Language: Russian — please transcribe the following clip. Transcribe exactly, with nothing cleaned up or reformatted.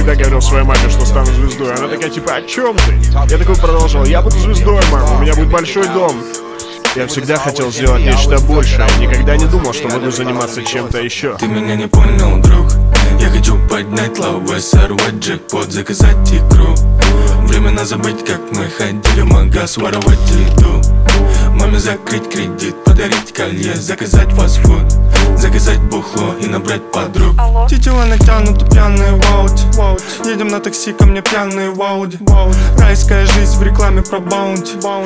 всегда говорил своей маме, что стану звездой. Она такая, типа, о чем ты? Я такой продолжил, я буду звездой, мама, у меня будет большой дом. Я всегда хотел сделать нечто большее. Никогда не думал, что буду заниматься чем-то еще. Ты меня не понял, друг. Я хочу поднять лавы, сорвать джекпот, заказать икру. Временно забыть, как мы ходили в магаз, воровать еду. Маме закрыть кредит, подарить колье, заказать фастфуд, заказать бухло и набрать подруг. Тетила натянуты, пьяные в ауте. Едем на такси, ко мне пьяные в ауди. Райская жизнь в рекламе про баунти.